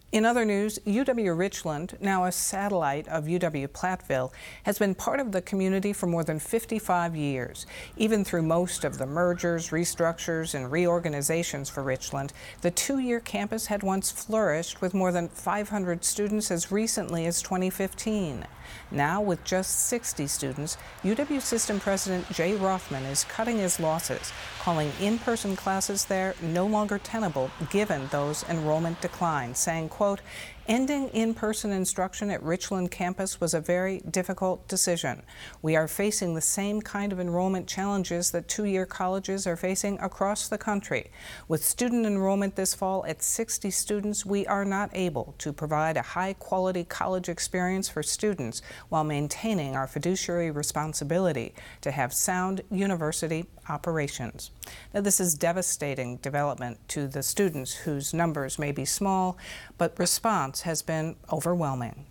In other news, UW-Richland, now a satellite of UW-Platteville, has been part of the community for more than 55 years. Even through most of the mergers, restructures, and reorganizations for Richland, the two-year campus had once flourished with more than 500 students as recently as 2015. Now, with just 60 students, UW System President Jay Rothman is cutting his losses, calling in-person classes there no longer tenable given those enrollment declines, saying, quote, "Ending in-person instruction at Richland campus was a very difficult decision. We are facing the same kind of enrollment challenges that two-year colleges are facing across the country. With student enrollment this fall at 60 students, we are not able to provide a high-quality college experience for students while maintaining our fiduciary responsibility to have sound university operations." Now, this is devastating development to the students whose numbers may be small, but response has been overwhelming.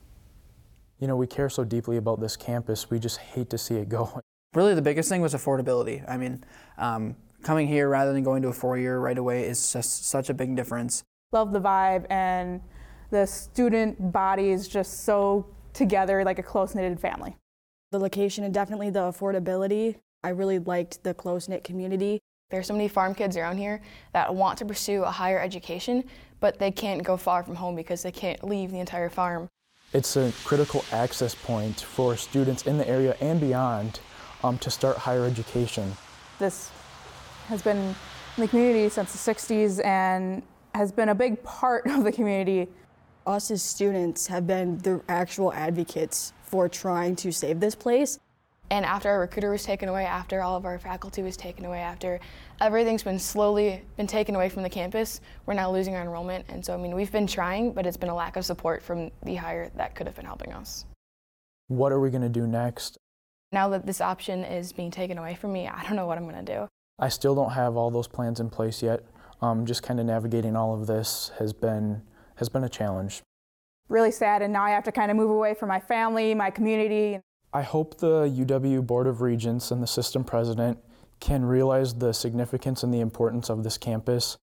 You know, we care so deeply about this campus, we just hate to see it go. Really, the biggest thing was affordability. I mean, coming here rather than going to a four-year right away is just such a big difference. Love the vibe, and the student body is just so together, like a close-knitted family. The location and definitely the affordability. I really liked the close-knit community. There's so many farm kids around here that want to pursue a higher education, but they can't go far from home because they can't leave the entire farm. It's a critical access point for students in the area and beyond to start higher education. This has been in the community since the 60s and has been a big part of the community. Us as students have been the actual advocates for trying to save this place. And after our recruiter was taken away, after all of our faculty was taken away, after everything's been slowly taken away from the campus, we're now losing our enrollment. And so, I mean, we've been trying, but it's been a lack of support from the hire that could have been helping us. What are we going to do next? Now that this option is being taken away from me, I don't know what I'm going to do. I still don't have all those plans in place yet. Just kind of navigating all of this has been a challenge. Really sad, and now I have to kind of move away from my family, my community. I hope the UW Board of Regents and the system president can realize the significance and the importance of this campus.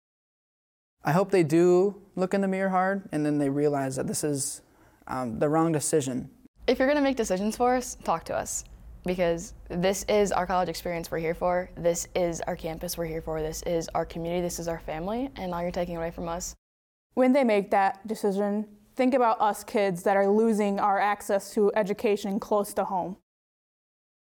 I hope they do look in the mirror hard and then they realize that this is the wrong decision. If you're going to make decisions for us, talk to us, because this is our college experience we're here for. This is our campus we're here for. This is our community. This is our family, and now you're taking it away from us. When they make that decision, think about us kids that are losing our access to education close to home.